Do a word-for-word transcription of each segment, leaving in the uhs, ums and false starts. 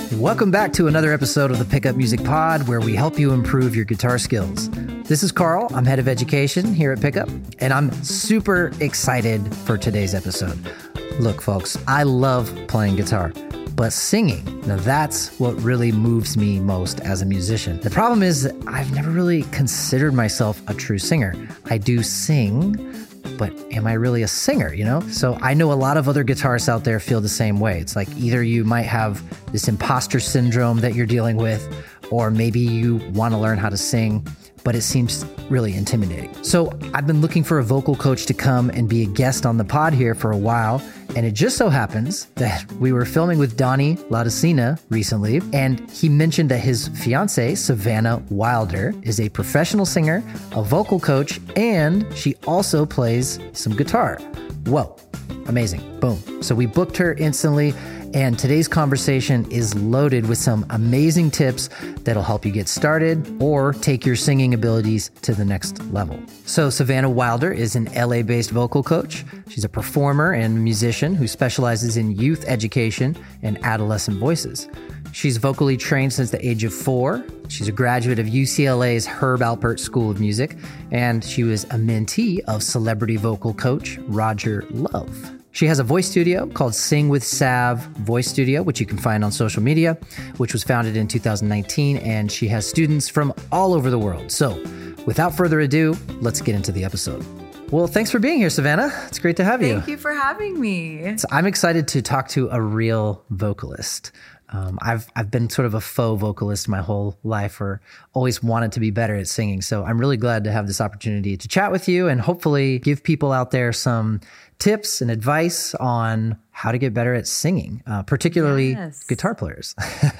Welcome back to another episode of the Pickup Music Pod, where we help you improve your guitar skills. This is Carl. I'm head of education here at Pickup, and I'm super excited for today's episode. Look, folks, I love playing guitar, but singing, now that's what really moves me most as a musician. The problem is I've never really considered myself a true singer. I do sing, but am I really a singer, you know? So I know a lot of other guitarists out there feel the same way. It's like either you might have this imposter syndrome that you're dealing with, or maybe you want to learn how to sing, but it seems really intimidating. So I've been looking for a vocal coach to come and be a guest on the pod here for a while. And it just so happens that we were filming with Donnie Laudicina recently, and he mentioned that his fiance, Savannah Wilder, is a professional singer, a vocal coach, and she also plays some guitar. Whoa, amazing. Boom. So we booked her instantly. And today's conversation is loaded with some amazing tips that'll help you get started or take your singing abilities to the next level. So Savannah Wilder is an L A-based vocal coach. She's a performer and musician who specializes in youth education and adolescent voices. She's vocally trained since the age of four. She's a graduate of U C L A's Herb Alpert School of Music, and she was a mentee of celebrity vocal coach Roger Love. She has a voice studio called Sing with Sav Voice Studio, which you can find on social media, which was founded in two thousand nineteen, and she has students from all over the world. So without further ado, let's get into the episode. Well, thanks for being here, Savannah. It's great to have you. Thank you for having me. So I'm excited to talk to a real vocalist. Um, I've I've been sort of a faux vocalist my whole life, or always wanted to be better at singing. So I'm really glad to have this opportunity to chat with you and hopefully give people out there some tips and advice on how to get better at singing, uh, particularly yes. guitar players.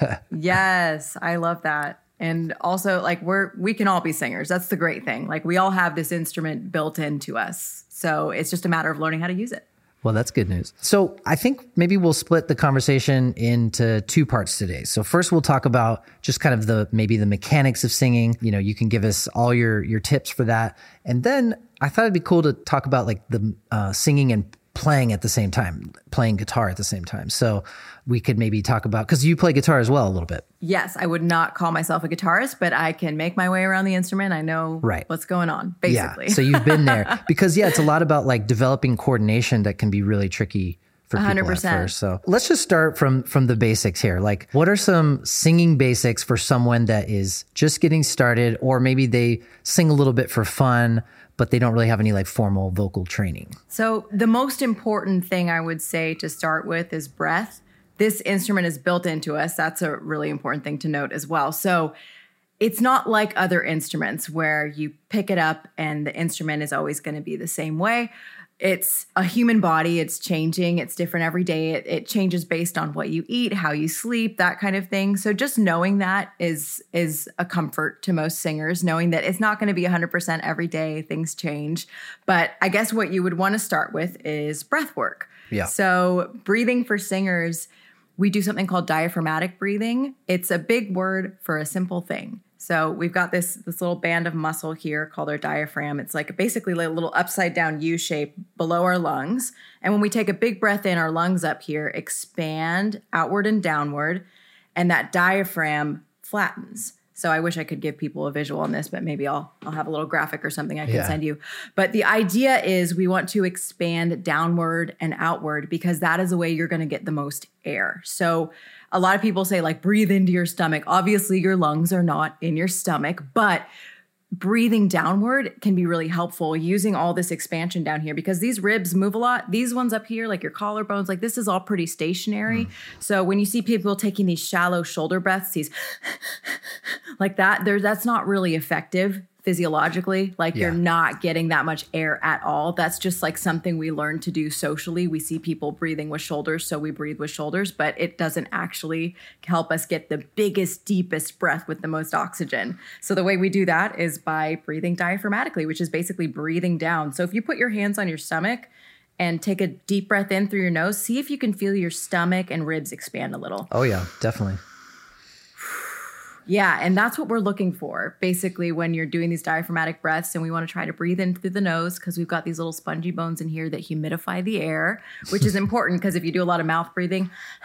Yes, I love that. And also, like, we're we can all be singers. That's the great thing. Like, we all have this instrument built into us. So it's just a matter of learning how to use it. Well, that's good news. So I think maybe we'll split the conversation into two parts today. So first we'll talk about just kind of the, maybe the mechanics of singing. You know, you can give us all your, your tips for that. And then I thought it'd be cool to talk about like the uh, singing and playing at the same time, playing guitar at the same time. So we could maybe talk about, because you play guitar as well a little bit. Yes, I would not call myself a guitarist, but I can make my way around the instrument. I know right. what's going on, basically. Yeah, so you've been there. Because, yeah, it's a lot about like developing coordination that can be really tricky for people one hundred percent. At first. So let's just start from from the basics here. Like, what are some singing basics for someone that is just getting started, or maybe they sing a little bit for fun, but they don't really have any like formal vocal training? So the most important thing I would say to start with is breath. This instrument is built into us. That's a really important thing to note as well. So it's not like other instruments where you pick it up and the instrument is always going to be the same way. It's a human body. It's changing. It's different every day. It, it changes based on what you eat, how you sleep, that kind of thing. So just knowing that is is a comfort to most singers, knowing that it's not going to be one hundred percent every day. Things change. But I guess what you would want to start with is breath work. Yeah. So breathing for singers, we do something called diaphragmatic breathing. It's a big word for a simple thing. So we've got this, this little band of muscle here called our diaphragm. It's like basically like a little upside down U shape below our lungs. And when we take a big breath in, our lungs up here expand outward and downward, and that diaphragm flattens. So I wish I could give people a visual on this, but maybe I'll I'll have a little graphic or something I can yeah. send you. But the idea is we want to expand downward and outward because that is the way you're going to get the most air. So a lot of people say like breathe into your stomach. Obviously your lungs are not in your stomach, but breathing downward can be really helpful using all this expansion down here because these ribs move a lot. These ones up here, like your collarbones, like this is all pretty stationary. Mm. So when you see people taking these shallow shoulder breaths, these like that, there, that's not really effective physiologically. Like yeah. you're not getting that much air at all. That's just like something we learn to do socially. We see people breathing with shoulders, so we breathe with shoulders, but it doesn't actually help us get the biggest, deepest breath with the most oxygen. So the way we do that is by breathing diaphragmatically, which is basically breathing down. So if you put your hands on your stomach and take a deep breath in through your nose, see if you can feel your stomach and ribs expand a little. Oh yeah, definitely. Yeah, and that's what we're looking for, basically, when you're doing these diaphragmatic breaths, and we want to try to breathe in through the nose because we've got these little spongy bones in here that humidify the air, which is important because if you do a lot of mouth breathing,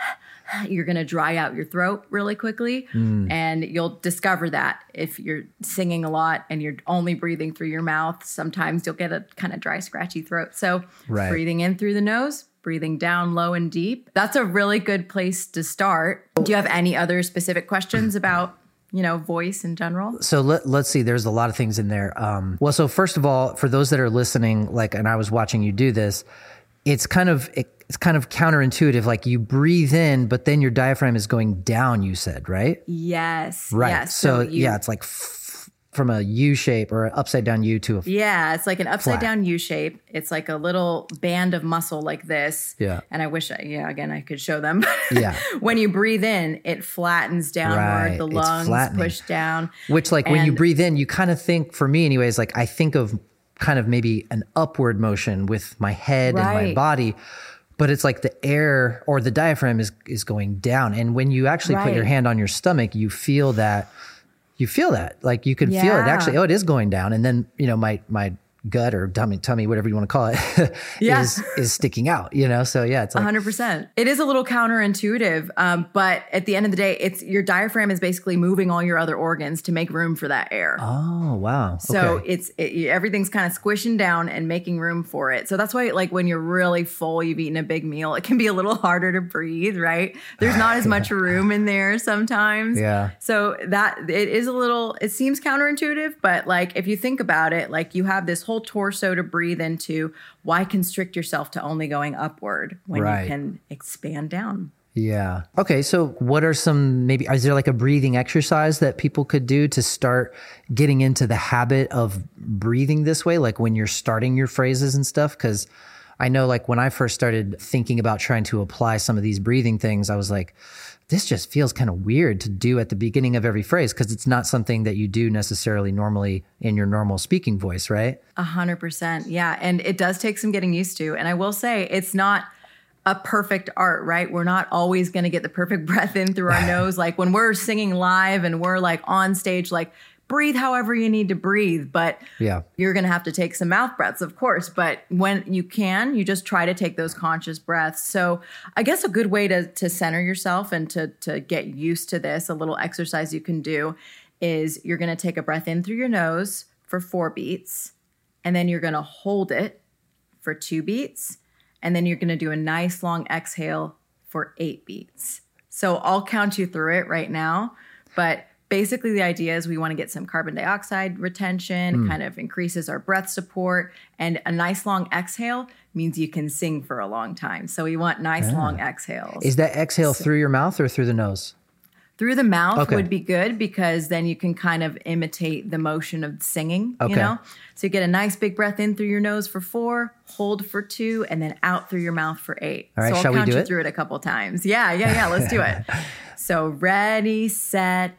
you're going to dry out your throat really quickly. Mm. And you'll discover that if you're singing a lot and you're only breathing through your mouth, sometimes you'll get a kind of dry, scratchy throat. So right. breathing in through the nose, breathing down low and deep. That's a really good place to start. Do you have any other specific questions about, you know, voice in general? So let, let's see, there's a lot of things in there. Um, well, so first of all, for those that are listening, like, and I was watching you do this, it's kind of, it, it's kind of counterintuitive. Like you breathe in, but then your diaphragm is going down, you said, right? Yes. Right. Yes. So, so you, yeah, it's like f- from a U shape or an upside down U to a Yeah, it's like an upside flat. down U shape. It's like a little band of muscle like this. Yeah. And I wish, I, yeah, again, I could show them. Yeah. When you breathe in, it flattens downward. Right. The It's lungs flattening. push down. Which, like, And when you breathe in, you kind of think, for me anyways, like I think of kind of maybe an upward motion with my head and my Right. body. But it's like the air or the diaphragm is, is going down. And when you actually put Right. your hand on your stomach, you feel that, you feel that, like you can feel it Yeah. actually, oh, it is going down. And then, you know, my, my gut or tummy, tummy, whatever you want to call it, Yeah. is, is sticking out, you know? So yeah, it's like, one hundred percent. It is a little counterintuitive, um, but at the end of the day, it's your diaphragm is basically moving all your other organs to make room for that air. oh, wow. So Okay. it's it, everything's kind of squishing down and making room for it. So that's why, like, when you're really full, you've eaten a big meal, it can be a little harder to breathe, right? There's not as much room in there sometimes. Yeah. So that it is a little, it seems counterintuitive, but like if you think about it, like you have this whole torso to breathe into. Why constrict yourself to only going upward when Right. you can expand down? Yeah. Okay. So what are some, maybe, is there like a breathing exercise that people could do to start getting into the habit of breathing this way? Like when you're starting your phrases and stuff? Cause I know like when I first started thinking about trying to apply some of these breathing things, I was like, this just feels kind of weird to do at the beginning of every phrase. Cause it's not something that you do necessarily normally in your normal speaking voice, right? A hundred percent. Yeah. And it does take some getting used to. And I will say it's not a perfect art, right? We're not always going to get the perfect breath in through our nose. Like when we're singing live and we're like on stage, like breathe however you need to breathe, but Yeah. you're going to have to take some mouth breaths, of course. But when you can, you just try to take those conscious breaths. So I guess a good way to, to center yourself and to, to get used to this, a little exercise you can do is you're going to take a breath in through your nose for four beats, and then you're going to hold it for two beats. And then you're going to do a nice long exhale for eight beats. So I'll count you through it right now. But basically the idea is we want to get some carbon dioxide retention. Mm. It kind of increases our breath support. And a nice long exhale means you can sing for a long time. So we want nice Yeah. long exhales. Is that exhale through your mouth or through the nose? Through the mouth Okay. would be good because then you can kind of imitate the motion of singing, Okay. you know? So you get a nice big breath in through your nose for four, hold for two, and then out through your mouth for eight. All right, so I'll shall we count do you it? through it a couple times. Yeah, yeah, yeah, let's do it. So ready, set,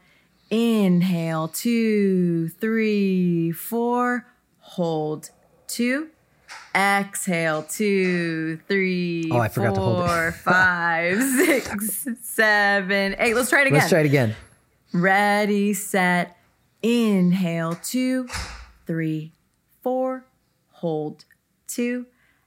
inhale, two, three, four, hold, two, exhale, two, three, Oh, I forgot to hold it. four, five, six, seven, eight. Let's try it again. Let's try it again. Ready, set, inhale, two, three, four, hold, two,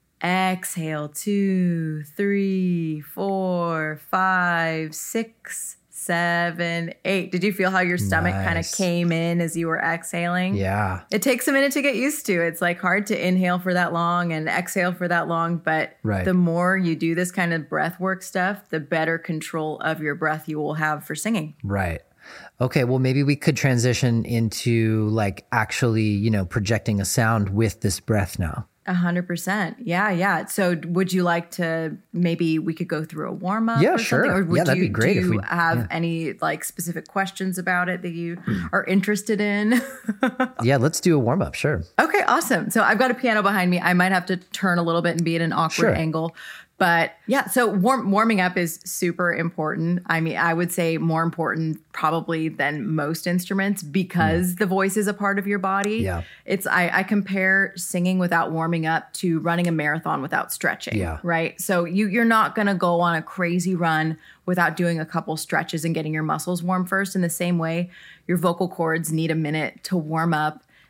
exhale, two, three, four, five, six, seven, eight. Did you feel how your stomach kind of Nice. came in as you were exhaling? Yeah. It takes a minute to get used to. It's like hard to inhale for that long and exhale for that long, but Right. the more you do this kind of breath work stuff, the better control of your breath you will have for singing. Right. Okay. Well, maybe we could transition into like actually, you know, projecting a sound with this breath now. A hundred percent. Yeah, yeah. So would you like to, maybe we could go through a warm up Yeah, or sure. something? Or would Yeah, that'd you, be great do if you we- have yeah. any like specific questions about it that you are interested in? Yeah. Let's do a warm up. Sure. Okay, awesome. So I've got a piano behind me. I might have to turn a little bit and be at an awkward Sure. angle. But yeah, so warm, warming up is super important. I mean, I would say more important probably than most instruments because the voice is a part of your body. Yeah. It's I, I compare singing without warming up to running a marathon without stretching. Yeah. Right. So you you're not gonna go on a crazy run without doing a couple stretches and getting your muscles warm first. In the same way, your vocal cords need a minute to warm up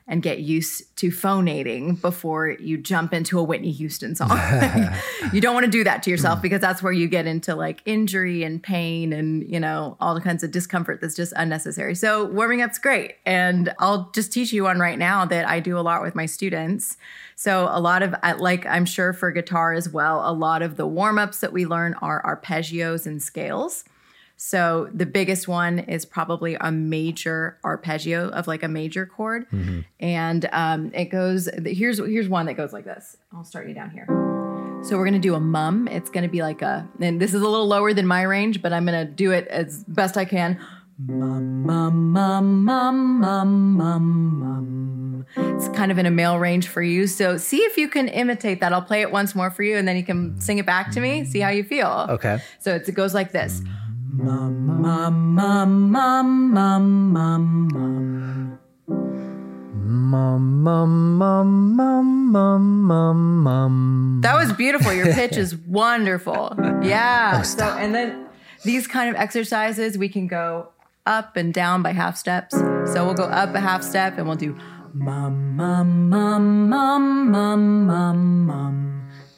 and get used to phonating before you jump into a Whitney Houston song. You don't want to do that to yourself because that's where you get into like injury and pain and, you know, all the kinds of discomfort that's just unnecessary. So warming up's great. And I'll just teach you one right now that I do a lot with my students. So a lot of, like I'm sure for guitar as well, a lot of the warm-ups that we learn are arpeggios and scales. So the biggest one is probably a major arpeggio of like a major chord. Mm-hmm. And um, it goes, here's here's one that goes like this. I'll start you down here. So we're going to do a mum. It's going to be like a, and this is a little lower than my range, but I'm going to do it as best I can. Mum, mum, mum, mum, mum, mum, mum. It's kind of in a male range for you. So see if you can imitate that. I'll play it once more for you and then you can sing it back to me. See how you feel. Okay. So it's, it goes like this. Mum, mum, mum, mum, mum, mum, mum. Mum, mum, mum, mum, mum, mum, mum. That was beautiful. Your pitch is wonderful. Yeah. Oh, so, and then these kind of exercises, we can go up and down by half steps. So we'll go up a half step and we'll do mum, mum, mum, mum, mum, mum, mum.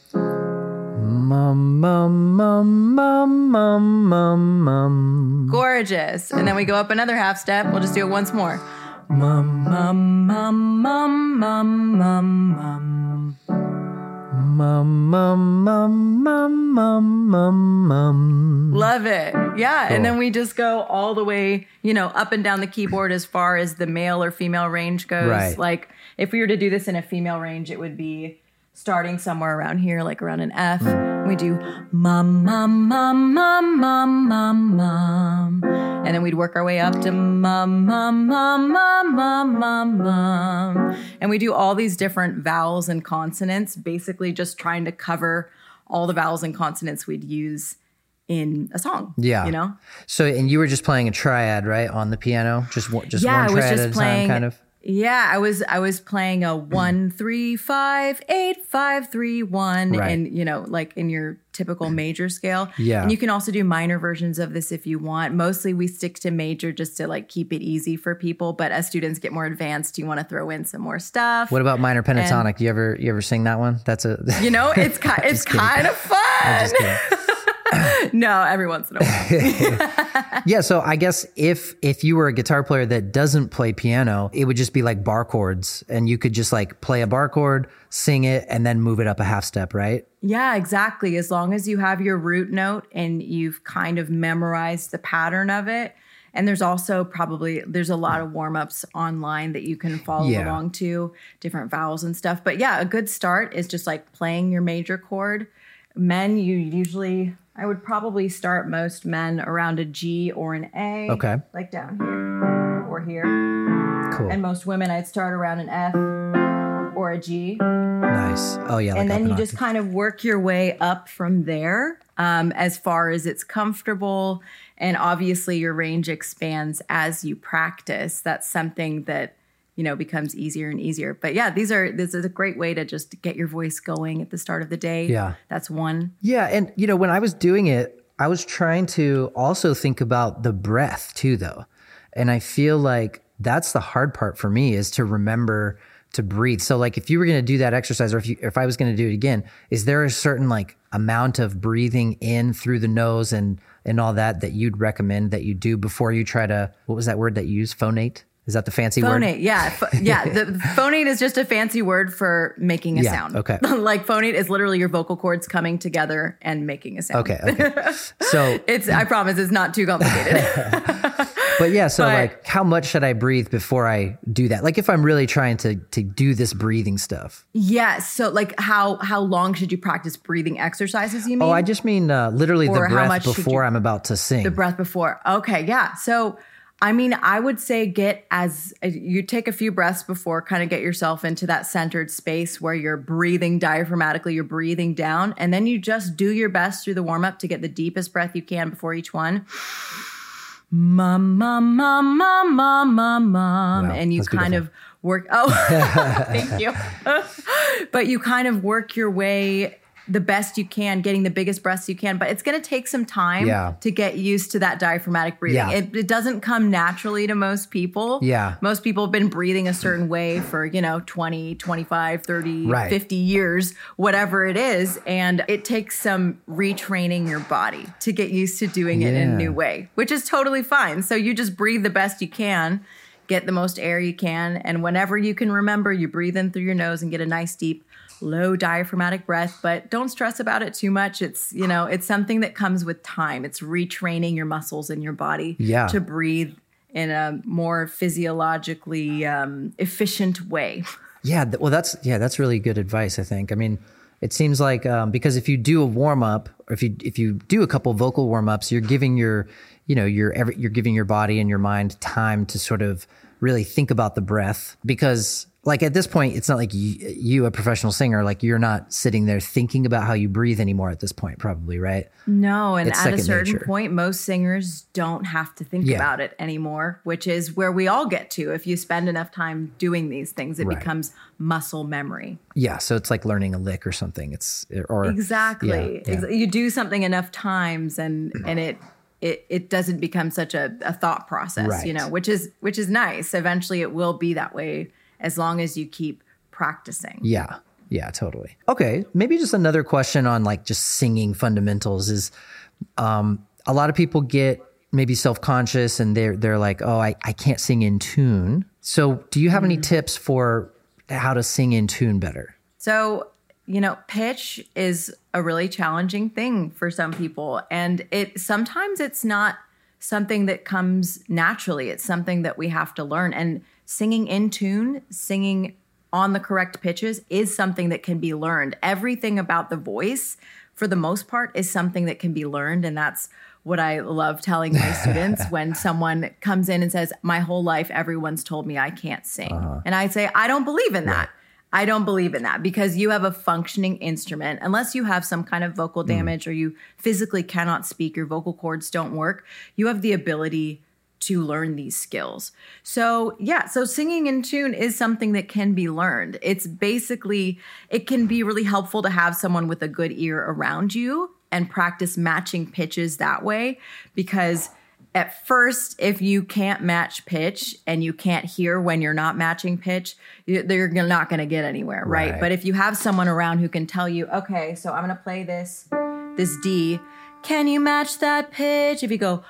Mum, mum, mum, mum, mum, mum, mum. Gorgeous. And then we go up another half step. We'll just do it once more. Mum, mum, mum, mum, mum, mum, mum. Mum, mum, mum, mum, mum, mum, mum. Love it. Yeah. Cool. And then we just go all the way, you know, up and down the keyboard as far as the male or female range goes. Right. Like if we were to do this in a female range, it would be starting somewhere around here, like around an F. We do mum, mum, mum, mum, mum, mum, mum. And then we'd work our way up to mum, mum, mum, mum, mum, mum, mum. And we do all these different vowels and consonants, basically just trying to cover all the vowels and consonants we'd use in a song. Yeah. You know? So, and you were just playing a triad, right? On the piano? Just one, just yeah, one I was triad just at a playing, time, kind of? Yeah, I was I was playing a one, three, five, eight, five, three, one, Right. and you know, like in your typical major scale. Yeah. And you can also do minor versions of this if you want. Mostly we stick to major just to like keep it easy for people. But as students get more advanced, you want to throw in some more stuff. What about minor pentatonic? Do you ever you ever sing that one? That's a You know, it's kind it's kind of fun. I'm just kidding. No, every once in a while. Yeah, so I guess if if you were a guitar player that doesn't play piano, it would just be like bar chords, and you could just like play a bar chord, sing it, and then move it up a half step, right? Yeah, exactly. As long as you have your root note and you've kind of memorized the pattern of it. And there's also probably, there's a lot of warm-ups online that you can follow Yeah. along to, different vowels and stuff. But yeah, a good start is just like playing your major chord. Men, you usually, I would probably start most men around a G or an A. Okay. Like down here or here. Cool. And most women, I'd start around an F or a G. Nice. Oh, yeah. Like And then up you an just octave. kind of work your way up from there um, as far as it's comfortable. And obviously your range expands as you practice. That's something that, you know, becomes easier and easier. But yeah, these are, this is a great way to just get your voice going at the start of the day. Yeah. That's one. Yeah, and you know, when I was doing it, I was trying to also think about the breath too, though. And I feel like that's the hard part for me, is to remember to breathe. So like if you were going to do that exercise, or if you, if I was going to do it again, is there a certain like amount of breathing in through the nose and, and all that that you'd recommend that you do before you try to, what was that word that you used? Phonate? Is that the fancy word? Phonate, yeah. F- yeah, the phonate is just a fancy word for making a Yeah, sound. okay. Like phonate is literally your vocal cords coming together and making a sound. Okay, okay. So, It's, I promise it's not too complicated. but yeah, so But- like how much should I breathe before I do that? Like if I'm really trying to to do this breathing stuff. Yeah. So like how how long should you practice breathing exercises, you mean? Oh, I just mean uh, literally Or the how breath much should before you- I'm about to sing. The breath before. Okay, yeah. So I mean, I would say get as you take a few breaths before, kind of get yourself into that centered space where you're breathing diaphragmatically, you're breathing down, and then you just do your best through the warm up to get the deepest breath you can before each one. Mum, mum, mum, mum, mum, mum, mum. Wow, And you that's kind beautiful. of work. Oh, thank you. But you kind of work your way the best you can, getting the biggest breaths you can, but it's going to take some time yeah. to get used to that diaphragmatic breathing. Yeah. It, it doesn't come naturally to most people. Yeah. Most people have been breathing a certain way for, you know, twenty, twenty-five, thirty, right. fifty years, whatever it is. And it takes some retraining your body to get used to doing it yeah. in a new way, which is totally fine. So you just breathe the best you can, get the most air you can. And whenever you can remember, you breathe in through your nose and get a nice deep low diaphragmatic breath, but don't stress about it too much. It's, you know, it's something that comes with time. It's retraining your muscles in your body yeah. to breathe in a more physiologically um, efficient way. Yeah. Th- well, that's, yeah, that's really good advice, I think. I mean, it seems like, um, because if you do a warm up, or if you, if you do a couple vocal warm ups, you're giving your, you know, you're every, you're giving your body and your mind time to sort of really think about the breath, because like at this point, it's not like you, you, a professional singer, like you're not sitting there thinking about how you breathe anymore at this point, probably, right? No. And it's at a certain nature. point, most singers don't have to think yeah. about it anymore, which is where we all get to. If you spend enough time doing these things, it right. becomes muscle memory. Yeah. So it's like learning a lick or something. It's, or exactly. Yeah, yeah. You do something enough times and, and it, It it doesn't become such a, a thought process, right. you know, which is which is nice. Eventually it will be that way as long as you keep practicing. Yeah. Yeah, totally. Okay. Maybe just another question on like just singing fundamentals is um, a lot of people get maybe self-conscious and they're, they're like, oh, I, I can't sing in tune. So do you have mm-hmm. any tips for how to sing in tune better? So, you know, pitch is a really challenging thing for some people. And it sometimes it's not something that comes naturally. It's something that we have to learn. And singing in tune, singing on the correct pitches is something that can be learned. Everything about the voice, for the most part, is something that can be learned. And that's what I love telling my students when someone comes in and says, my whole life, everyone's told me I can't sing. Uh-huh. And I say, I don't believe in that. Right. I don't believe in that, because you have a functioning instrument. Unless you have some kind of vocal damage mm. or you physically cannot speak, your vocal cords don't work, you have the ability to learn these skills. So yeah, so singing in tune is something that can be learned. It's basically, it can be really helpful to have someone with a good ear around you and practice matching pitches that way, because at first, if you can't match pitch and you can't hear when you're not matching pitch, you're not going to get anywhere, right? right? But if you have someone around who can tell you, okay, so I'm going to play this, this D. Can you match that pitch? If you go,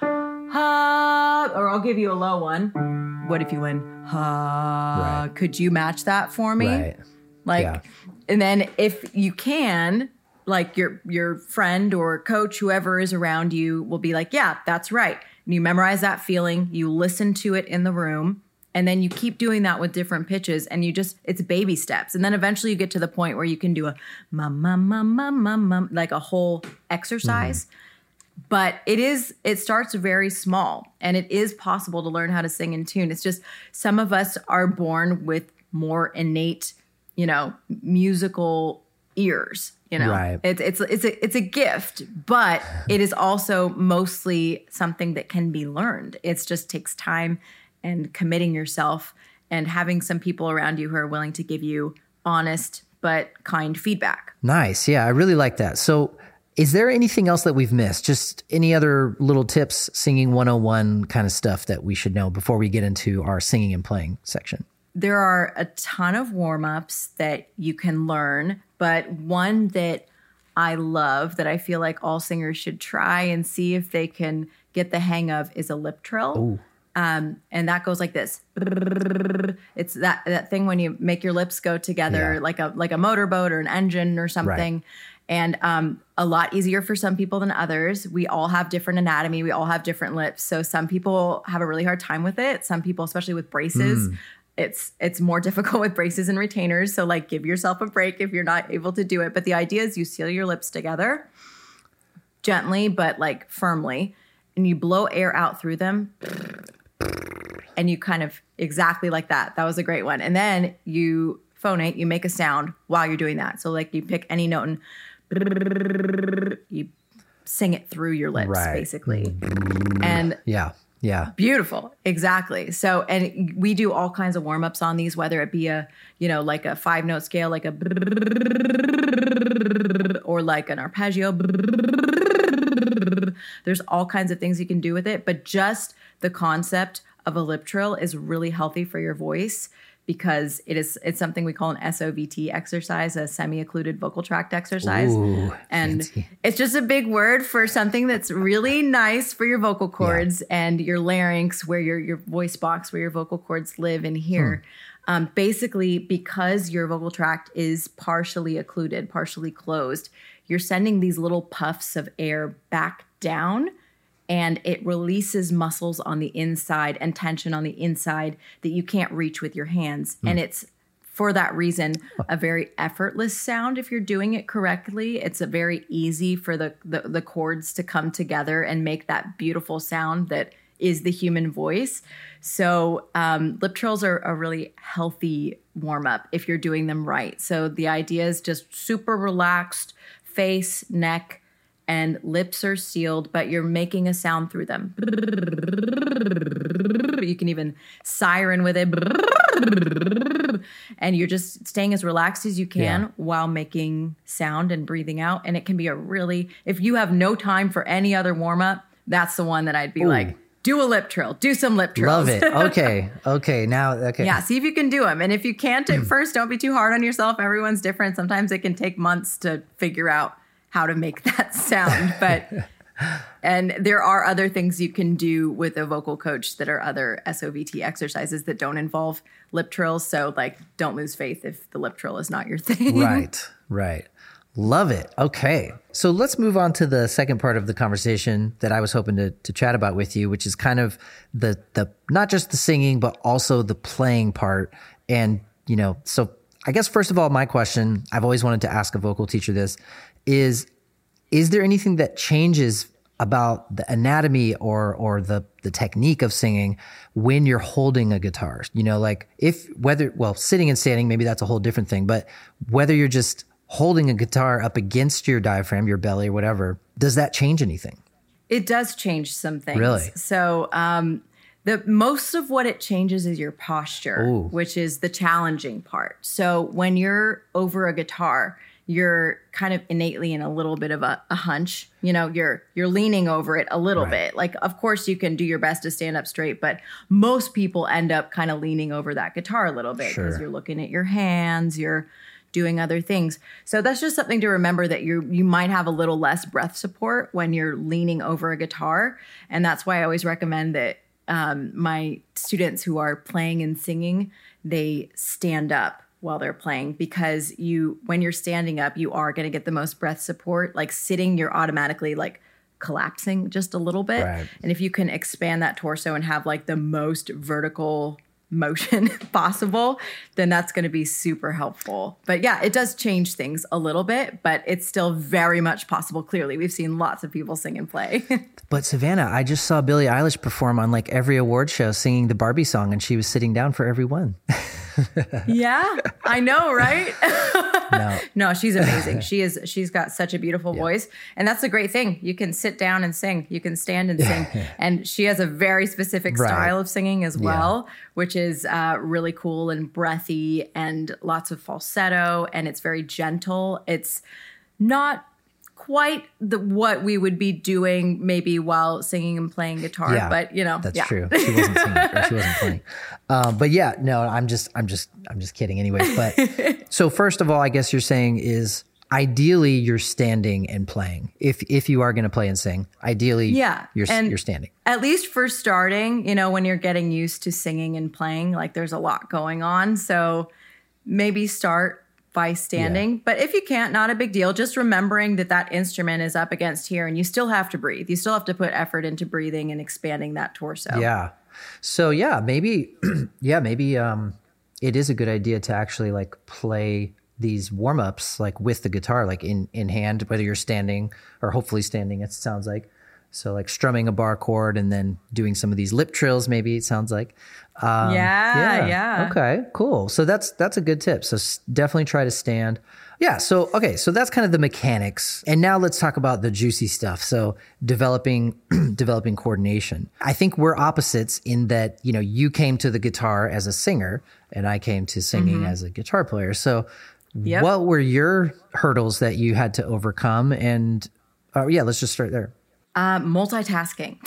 ha, or I'll give you a low one. What if you went, ha? Right. Could you match that for me? Right. Like, yeah. And then if you can, like your your friend or coach, whoever is around you, will be like, yeah, that's right. And you memorize that feeling, you listen to it in the room, and then you keep doing that with different pitches, and you just, it's baby steps. And then eventually you get to the point where you can do a mum, mum, mum, mum, mum, mum, like a whole exercise. Mm-hmm. But it is, it starts very small, and it is possible to learn how to sing in tune. It's just some of us are born with more innate, you know, musical ears. You know, right. it's it's it's a it's a gift, but it is also mostly something that can be learned. It just takes time and committing yourself and having some people around you who are willing to give you honest but kind feedback. Nice. Yeah, I really like that. So is there anything else that we've missed? Just any other little tips, singing one oh one kind of stuff that we should know before we get into our singing and playing section? There are a ton of warm-ups that you can learn, but one that I love that I feel like all singers should try and see if they can get the hang of is a lip trill. Um, and that goes like this. It's that that thing when you make your lips go together yeah. like a like a motorboat or an engine or something. Right. And um, a lot easier for some people than others. We all have different anatomy. We all have different lips. So some people have a really hard time with it. Some people, especially with braces, mm. It's it's more difficult with braces and retainers. So like give yourself a break if you're not able to do it. But the idea is you seal your lips together gently, but like firmly, and you blow air out through them. And you kind of exactly like that. That was a great one. And then you phonate, you make a sound while you're doing that. So like you pick any note and you sing it through your lips, right. basically. And yeah. Yeah. Beautiful. Exactly. So, and we do all kinds of warm ups on these, whether it be a, you know, like a five note scale, like a, or like an arpeggio. There's all kinds of things you can do with it, but just the concept of a lip trill is really healthy for your voice because it is, it's something we call an S O V T exercise, a semi-occluded vocal tract exercise. Ooh, and fancy. It's just a big word for something that's really nice for your vocal cords yeah. and your larynx, where your, your voice box, where your vocal cords live in here. Hmm. Um, basically, because your vocal tract is partially occluded, partially closed, you're sending these little puffs of air back down, and it releases muscles on the inside and tension on the inside that you can't reach with your hands. Mm. And it's, for that reason, a very effortless sound if you're doing it correctly. It's a very easy for the, the, the chords to come together and make that beautiful sound that is the human voice. So um, lip trills are a really healthy warm-up if you're doing them right. So the idea is just super relaxed, face, neck, and lips are sealed, but you're making a sound through them. You can even siren with it. And you're just staying as relaxed as you can yeah. while making sound and breathing out. And it can be a really, if you have no time for any other warm-up, that's the one that I'd be Ooh. like, do a lip trill, do some lip trills. Love it. Okay. Okay. Now, okay. Yeah. See if you can do them. And if you can't at first, don't be too hard on yourself. Everyone's different. Sometimes it can take months to figure out how to make that sound. But, and there are other things you can do with a vocal coach that are other S O V T exercises that don't involve lip trills. So like, don't lose faith if the lip trill is not your thing. Right. Right. Love it. Okay. So let's move on to the second part of the conversation that I was hoping to, to chat about with you, which is kind of the, the, not just the singing, but also the playing part. And, you know, so I guess first of all, my question, I've always wanted to ask a vocal teacher this, is, is there anything that changes about the anatomy or, or the, the technique of singing when you're holding a guitar? You know, like if, whether, well, sitting and standing, maybe that's a whole different thing, but whether you're just holding a guitar up against your diaphragm, your belly, or whatever, does that change anything? It does change some things. Really? So, um, the most of what it changes is your posture, Ooh. which is the challenging part. So when you're over a guitar, you're kind of innately in a little bit of a, a hunch. You know, you're you're leaning over it a little right. bit. Like, of course, you can do your best to stand up straight, but most people end up kind of leaning over that guitar a little bit because sure. you're looking at your hands, you're doing other things. So that's just something to remember, that you you might have a little less breath support when you're leaning over a guitar. And that's why I always recommend that um, my students who are playing and singing, they stand up while they're playing, because you, when you're standing up, you are going to get the most breath support. Like sitting, you're automatically like collapsing just a little bit. Right. And if you can expand that torso and have like the most vertical motion possible, then that's going to be super helpful. But yeah, it does change things a little bit, but it's still very much possible. Clearly, we've seen lots of people sing and play. But Savannah, I just saw Billie Eilish perform on like every award show singing the Barbie song, and she was sitting down for every one. Yeah, I know, right? No. No, she's amazing. She is. She's got such a beautiful yeah. voice, and that's the great thing. You can sit down and sing. You can stand and sing, and she has a very specific right. style of singing as well, yeah. which is uh, really cool and breathy, and lots of falsetto, and it's very gentle. It's not quite the what we would be doing maybe while singing and playing guitar, yeah, but you know, that's yeah. true. She wasn't singing, or she wasn't playing. Um, but yeah, no, I'm just, I'm just, I'm just kidding. Anyways, but so first of all, I guess you're saying is ideally you're standing and playing. If if you are going to play and sing, ideally, yeah, you're and you're standing. At least for starting, you know, when you're getting used to singing and playing, like there's a lot going on, so maybe start by standing. Yeah. But if you can't, not a big deal. Just remembering that that instrument is up against here, and you still have to breathe. You still have to put effort into breathing and expanding that torso. Yeah. So yeah, maybe, yeah, maybe um, it is a good idea to actually like play these warm-ups like with the guitar, like in, in hand, whether you're standing or hopefully standing, it sounds like. So like strumming a bar chord and then doing some of these lip trills, maybe it sounds like. Um, yeah, yeah, yeah. Okay, cool. So that's that's a good tip. So s- definitely try to stand. Yeah. So okay. So that's kind of the mechanics. And now let's talk about the juicy stuff. So developing developing coordination. I think we're opposites in that, you know, you came to the guitar as a singer and I came to singing mm-hmm. as a guitar player. So yep. what were your hurdles that you had to overcome? And uh, yeah, let's just start there. Uh, multitasking.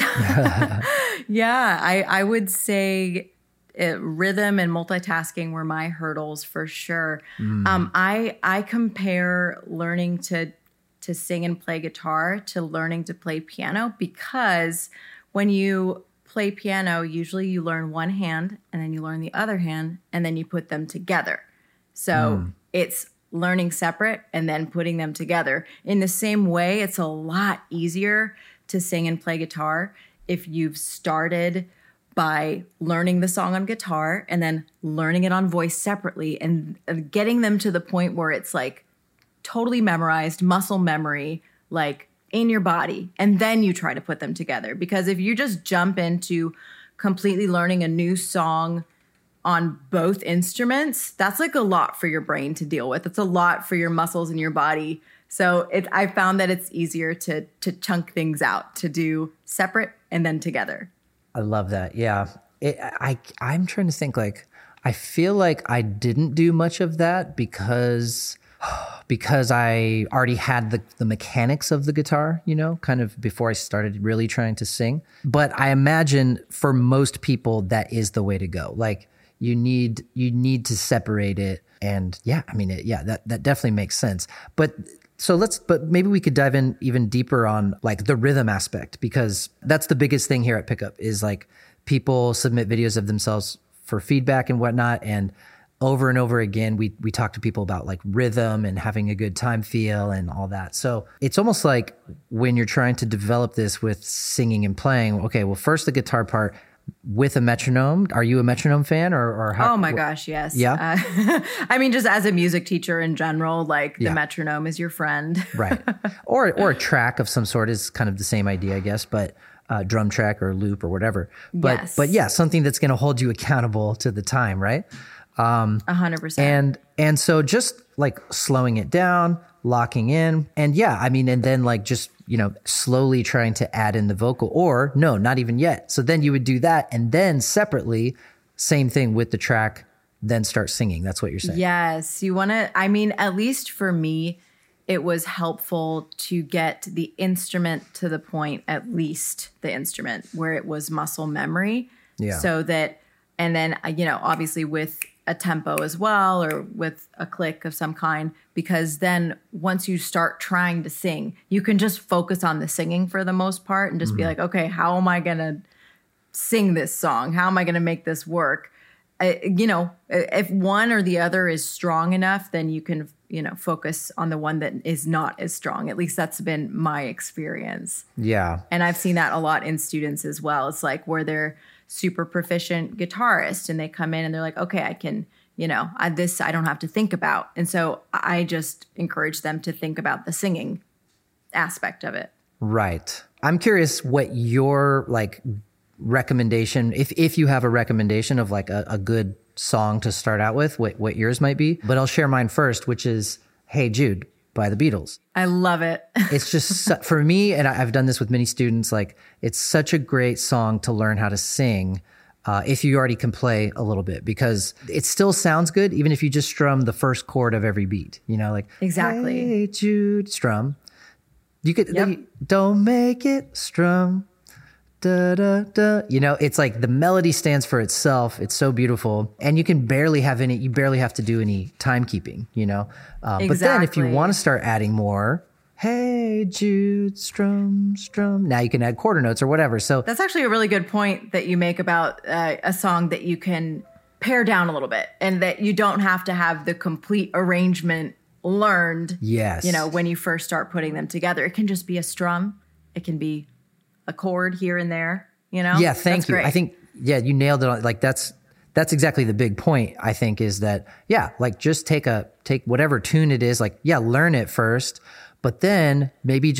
yeah, I, I would say it, rhythm and multitasking were my hurdles for sure. Mm. Um, I I compare learning to to sing and play guitar to learning to play piano, because when you play piano, usually you learn one hand and then you learn the other hand and then you put them together. So mm. it's learning separate and then putting them together. In the same way, it's a lot easier to sing and play guitar if you've started by learning the song on guitar and then learning it on voice separately and getting them to the point where it's like totally memorized, muscle memory, like in your body. And then you try to put them together. Because if you just jump into completely learning a new song on both instruments, that's like a lot for your brain to deal with. It's a lot for your muscles in your body. So it, I found that it's easier to to chunk things out, to do separate and then together. I love that. Yeah. It, I, I'm trying to think like, I feel like I didn't do much of that because, because I already had the, the mechanics of the guitar, you know, kind of before I started really trying to sing. But I imagine for most people, that is the way to go. Like you need, you need to separate it. And yeah, I mean, it, yeah, that, that definitely makes sense. But So let's, but maybe we could dive in even deeper on like the rhythm aspect, because that's the biggest thing here at Pickup is like people submit videos of themselves for feedback and whatnot. And over and over again, we, we talk to people about like rhythm and having a good time feel and all that. So it's almost like when you're trying to develop this with singing and playing, okay, well, first the guitar part with a metronome. Are you a metronome fan or, or how? Oh my gosh, yes. Yeah. Uh, I mean, just as a music teacher in general, like the yeah. metronome is your friend. Right. Or, or a track of some sort is kind of the same idea, I guess, but uh, drum track or loop or whatever. But, yes. but yeah, something that's going to hold you accountable to the time, right? Um, A hundred percent. And, and so just like slowing it down, locking in. And yeah, I mean, and then like just, you know, slowly trying to add in the vocal, or no, not even yet. So then you would do that. And then separately, same thing with the track, then start singing. That's what you're saying. Yes. You want to, I mean, at least for me, it was helpful to get the instrument to the point, at least the instrument where it was muscle memory. Yeah. So that, and then, you know, obviously with a tempo as well, or with a click of some kind, because then once you start trying to sing, you can just focus on the singing for the most part and just mm-hmm. be like, okay, how am I going to sing this song? How am I going to make this work? I, you know, if one or the other is strong enough, then you can, you know, focus on the one that is not as strong. At least that's been my experience. Yeah. And I've seen that a lot in students as well. It's like where they're super proficient guitarist and they come in and they're like, okay, I can, you know, I, this I don't have to think about. And so I just encourage them to think about the singing aspect of it. Right. I'm curious what your like recommendation, if if you have a recommendation of like a, a good song to start out with, what, what yours might be. But I'll share mine first, which is Hey Jude by the Beatles. I love it. It's just, su- for me, and I've done this with many students, like it's such a great song to learn how to sing uh, if you already can play a little bit, because it still sounds good even if you just strum the first chord of every beat, you know, like exactly. Hey Jude, strum. You could, yep. they, don't make it strum. Da, da, da. You know, it's like the melody stands for itself. It's so beautiful. And you can barely have any, you barely have to do any timekeeping, you know? Uh, exactly. But then if you want to start adding more, Hey Jude, strum, strum. Now you can add quarter notes or whatever. So that's actually a really good point that you make about uh, a song that you can pare down a little bit and that you don't have to have the complete arrangement learned. Yes. You know, when you first start putting them together, it can just be a strum. It can be a chord here and there, you know? Yeah, thank that's you. Great. I think, yeah, you nailed it on. Like that's, that's exactly the big point, I think, is that, yeah, like just take a, take whatever tune it is, like, yeah, learn it first, but then maybe just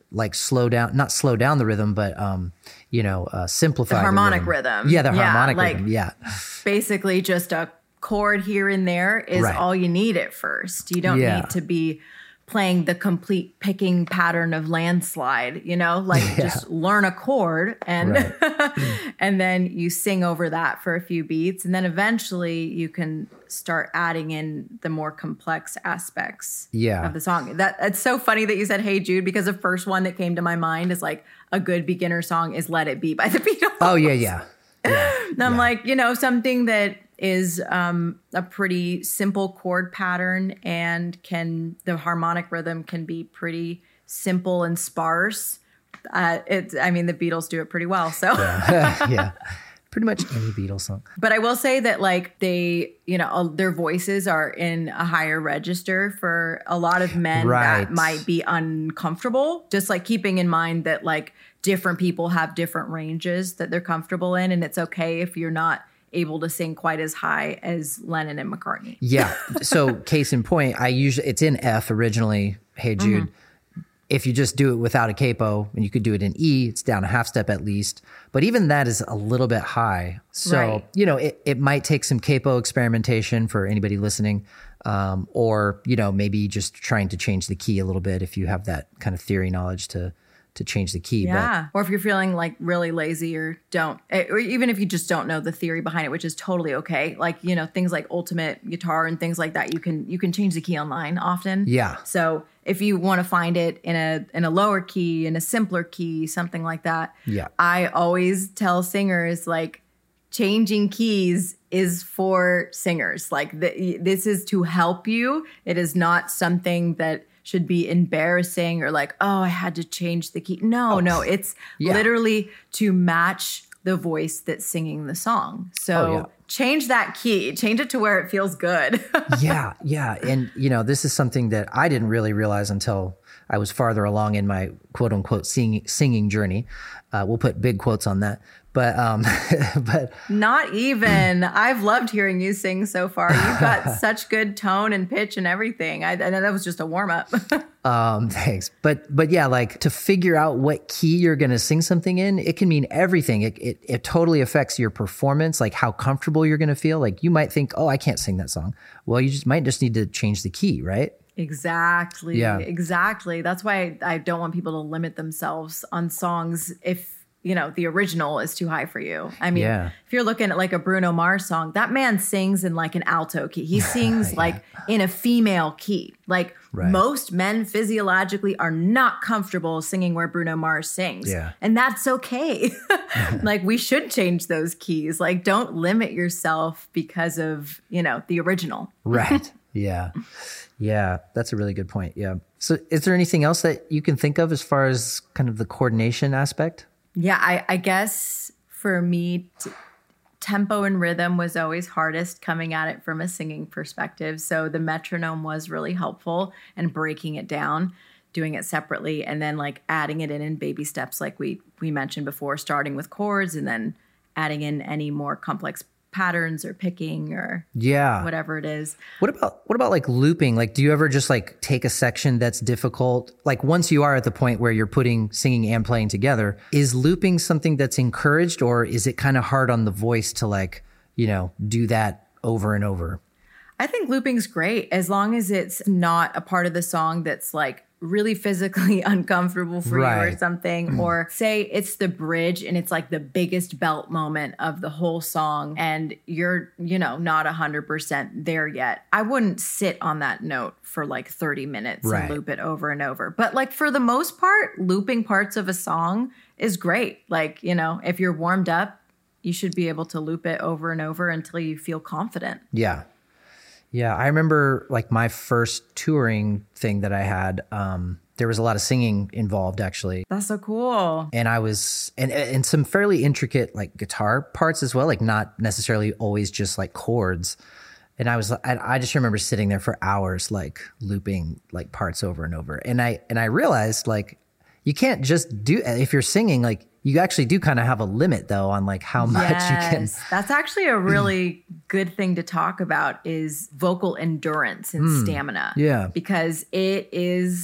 like slow down, not slow down the rhythm, but, um, you know, uh, simplify the harmonic the rhythm. rhythm. Yeah, the yeah, harmonic like rhythm. Yeah. Basically just a chord here and there is Right. all you need at first. You don't Yeah. need to be playing the complete picking pattern of Landslide, you know, like Yeah. just learn a chord and Right. and then you sing over that for a few beats. And then eventually you can start adding in the more complex aspects Yeah. of the song. That it's so funny that you said Hey Jude, because the first one that came to my mind is like a good beginner song is Let It Be by the Beatles. Oh yeah, yeah. yeah. And I'm yeah. like, you know, something that is um, a pretty simple chord pattern and can, the harmonic rhythm can be pretty simple and sparse. Uh, it's, I mean, the Beatles do it pretty well. So, yeah. Pretty much any Beatles song. but I will say that like they, you know, uh, their voices are in a higher register for a lot of men Right. that might be uncomfortable. Just like keeping in mind that like different people have different ranges that they're comfortable in. And it's okay if you're not able to sing quite as high as Lennon and McCartney. Yeah. So case in point, I usually, it's in F originally, Hey Jude. Mm-hmm. If you just do it without a capo, and you could do it in E, it's down a half step at least. But even that is a little bit high. So, Right. you know, it, it might take some capo experimentation for anybody listening. Um, or, you know, maybe just trying to change the key a little bit if you have that kind of theory knowledge to to change the key. Yeah. Or if you're feeling like really lazy or don't, or even if you just don't know the theory behind it, which is totally okay. Like, you know, things like Ultimate Guitar and things like that, you can, you can change the key online often. Yeah. So if you want to find it in a, in a lower key, in a simpler key, something like that. Yeah. I always tell singers like changing keys is for singers. Like the, this is to help you. It is not something that should be embarrassing or like, oh, I had to change the key. No, oh, no, it's yeah. literally to match the voice that's singing the song. So oh, yeah. change that key, change it to where it feels good. yeah, yeah. And, you know, this is something that I didn't really realize until I was farther along in my quote unquote singing, singing journey. Uh, we'll put big quotes on that. But, um, but not even. I've loved hearing you sing so far. You've got such good tone and pitch and everything. I, I know that was just a warm up. um, thanks. But, but yeah, like to figure out what key you're going to sing something in, it can mean everything. It, it, it totally affects your performance, like how comfortable you're going to feel. Like you might think, oh, I can't sing that song. Well, you just might just need to change the key, right? Exactly. Yeah. Exactly. That's why I, I don't want people to limit themselves on songs if, you know, the original is too high for you. I mean, yeah. if you're looking at like a Bruno Mars song, that man sings in like an alto key. He sings yeah. like in a female key. Like right. most men physiologically are not comfortable singing where Bruno Mars sings. Yeah. And that's okay. Like we should change those keys. Like don't limit yourself because of, you know, the original. Right. Yeah. Yeah. That's a really good point. Yeah. So is there anything else that you can think of as far as kind of the coordination aspect? Yeah, I, I guess for me, t- tempo and rhythm was always hardest coming at it from a singing perspective. So the metronome was really helpful and breaking it down, doing it separately, and then like adding it in in baby steps like we we mentioned before, starting with chords and then adding in any more complex patterns or picking or yeah whatever it is. What about what about like looping? Like do you ever just like take a section that's difficult? Like once you are at the point where you're putting singing and playing together, is looping something that's encouraged, or is it kind of hard on the voice to like, you know, do that over and over? I think looping's great as long as it's not a part of the song that's like really physically uncomfortable for right. you or something, mm. or say it's the bridge and it's like the biggest belt moment of the whole song and you're, you know, not a hundred percent there yet. I wouldn't sit on that note for like thirty minutes right. and loop it over and over. But like for the most part, looping parts of a song is great. Like, you know, if you're warmed up, you should be able to loop it over and over until you feel confident. Yeah. Yeah, I remember like my first touring thing that I had, um, there was a lot of singing involved actually. That's so cool. And I was, and, and some fairly intricate like guitar parts as well, like not necessarily always just like chords. And I was, I, I just remember sitting there for hours, like looping like parts over and over. And I, and I realized like, you can't just do, if you're singing, like you actually do kind of have a limit though on like how much yes, you can. That's actually a really good thing to talk about is vocal endurance and mm, stamina. Yeah. Because it is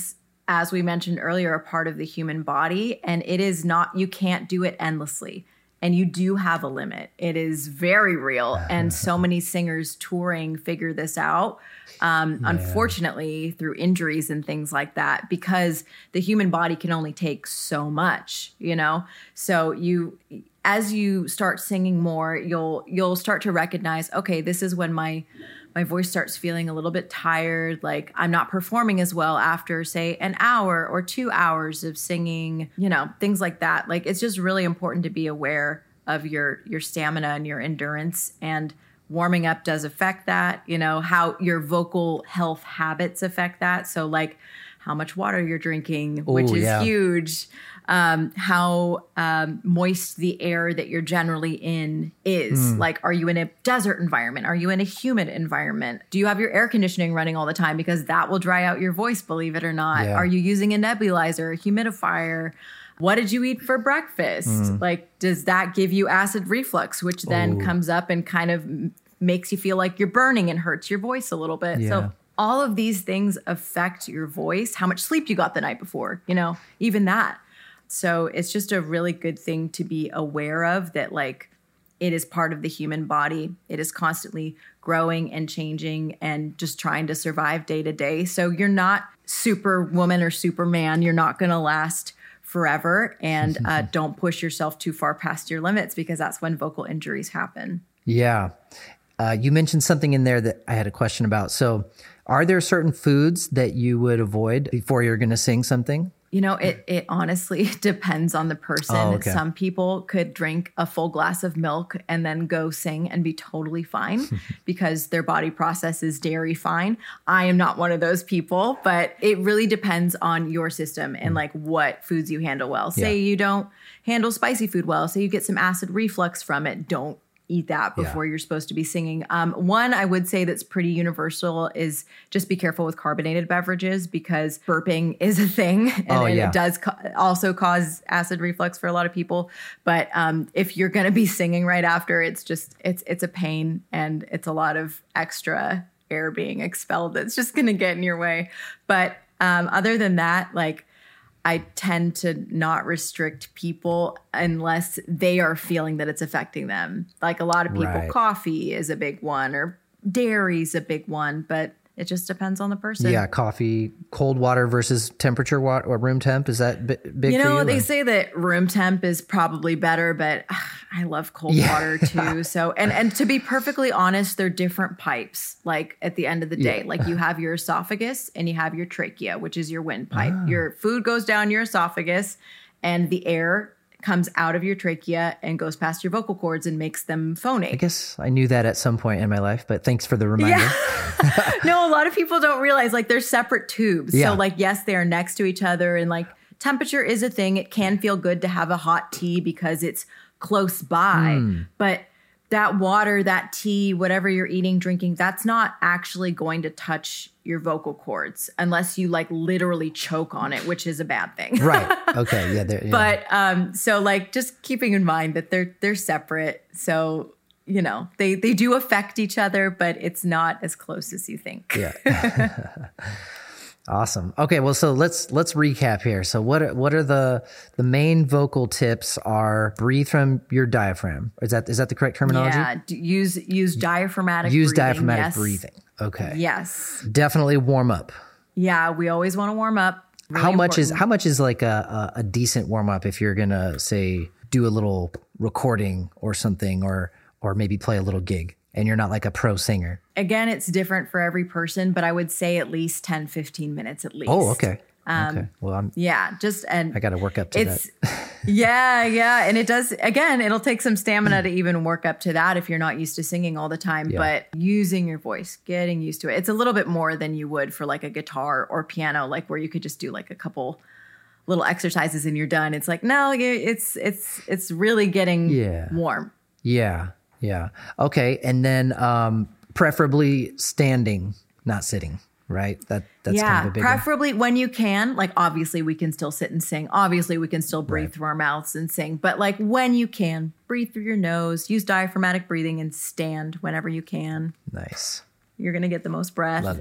as we mentioned earlier, a part of the human body, and it is not, you can't do it endlessly. And you do have a limit. It is very real. And so many singers touring figure this out, um, yeah. unfortunately, through injuries and things like that, because the human body can only take so much, you know? So you, as you start singing more, you'll, you'll start to recognize, okay, this is when my, my voice starts feeling a little bit tired. Like I'm not performing as well after, say, an hour or two hours of singing, you know, things like that. Like it's just really important to be aware of your, your stamina and your endurance, and warming up does affect that, you know, how your vocal health habits affect that. So like how much water you're drinking, Ooh, which is yeah. huge. Um, how um, moist the air that you're generally in is. Mm. Like, are you in a desert environment? Are you in a humid environment? Do you have your air conditioning running all the time? Because that will dry out your voice, believe it or not. Yeah. Are you using a nebulizer, a humidifier? What did you eat for breakfast? Mm. Like, does that give you acid reflux, which then Ooh. comes up and kind of makes you feel like you're burning and hurts your voice a little bit? Yeah. So all of these things affect your voice, how much sleep you got the night before, you know, even that. So it's just a really good thing to be aware of, that like it is part of the human body. It is constantly growing and changing and just trying to survive day to day. So you're not superwoman or superman. You're not going to last forever. And uh, don't push yourself too far past your limits, because that's when vocal injuries happen. Yeah. Uh, you mentioned something in there that I had a question about. So are there certain foods that you would avoid before you're going to sing something? You know, it it honestly depends on the person. Oh, okay. Some people could drink a full glass of milk and then go sing and be totally fine because their body processes dairy fine. I am not one of those people, but it really depends on your system and like what foods you handle well. Say yeah. you don't handle spicy food well. Say you get some acid reflux from it. Don't eat that before yeah. you're supposed to be singing. Um, one I would say that's pretty universal is just be careful with carbonated beverages, because burping is a thing, and, oh, and yeah. it does co- also cause acid reflux for a lot of people. But um, if you're going to be singing right after, it's just it's it's a pain, and it's a lot of extra air being expelled that's just going to get in your way. But um, other than that, like, I tend to not restrict people unless they are feeling that it's affecting them. Like a lot of people, right. coffee is a big one, or dairy's a big one, but it just depends on the person. Yeah, coffee, cold water versus temperature water or room temp. Is that b- big you know, for you? You know, they or? say that room temp is probably better, but uh, I love cold yeah. water too. So, and, and to be perfectly honest, they're different pipes. Like at the end of the day, yeah. like you have your esophagus and you have your trachea, which is your windpipe. Oh. Your food goes down your esophagus and the air comes out of your trachea and goes past your vocal cords and makes them phonate. I guess I knew that at some point in my life, but thanks for the reminder. Yeah. No, a lot of people don't realize like they're separate tubes. Yeah. So like, yes, they are next to each other, and like temperature is a thing. It can feel good to have a hot tea because it's close by, mm. but that water, that tea, whatever you're eating, drinking, that's not actually going to touch your vocal cords unless you like literally choke on it, which is a bad thing. Right. Okay. Yeah. yeah. But um, so like just keeping in mind that they're they're separate. So, you know, they they do affect each other, but it's not as close as you think. Yeah. Awesome. Okay, well, so let's let's recap here. So what are, what are the the main vocal tips? Are breathe from your diaphragm. Is that is that the correct terminology? Yeah. D- use use diaphragmatic. Use breathing, diaphragmatic yes. breathing. Okay. Yes. Definitely warm up. Yeah, we always want to warm up. Really how much important. is how much is like a a, a decent warm up if you're gonna say do a little recording or something, or or maybe play a little gig and you're not like a pro singer? Again, it's different for every person, but I would say at least ten, fifteen minutes at least. Oh, okay. Um, okay. Well, I'm, yeah, just, and I got to work up to it's, that. yeah, yeah. And it does, again, it'll take some stamina to even work up to that if you're not used to singing all the time, Yeah. but using your voice, getting used to it. It's a little bit more than you would for like a guitar or piano, like where you could just do like a couple little exercises and you're done. It's like, no, it's, it's, it's really getting Yeah. warm. Yeah. Yeah. Okay. And then, um, preferably standing, not sitting, right? That that's yeah, kind of a big one. preferably when you can. Like, obviously, we can still sit and sing. Obviously, we can still breathe Right. through our mouths and sing. But like when you can, breathe through your nose, use diaphragmatic breathing, and stand whenever you can. Nice. You're going to get the most breath. Love it.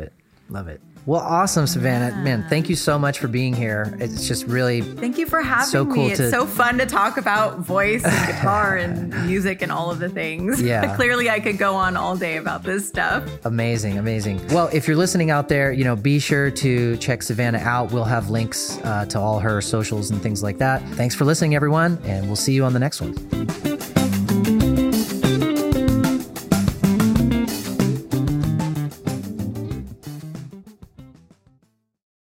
Love it. Well, awesome, Savannah. Yeah. Man, thank you so much for being here. It's just really Thank you for having so cool me. It's to- so fun to talk about voice and guitar and music and all of the things. Yeah. Clearly, I could go on all day about this stuff. amazing, amazing. Well, if you're listening out there, you know, be sure to check Savannah out. We'll have links uh, to all her socials and things like that. Thanks for listening, everyone, and we'll see you on the next one.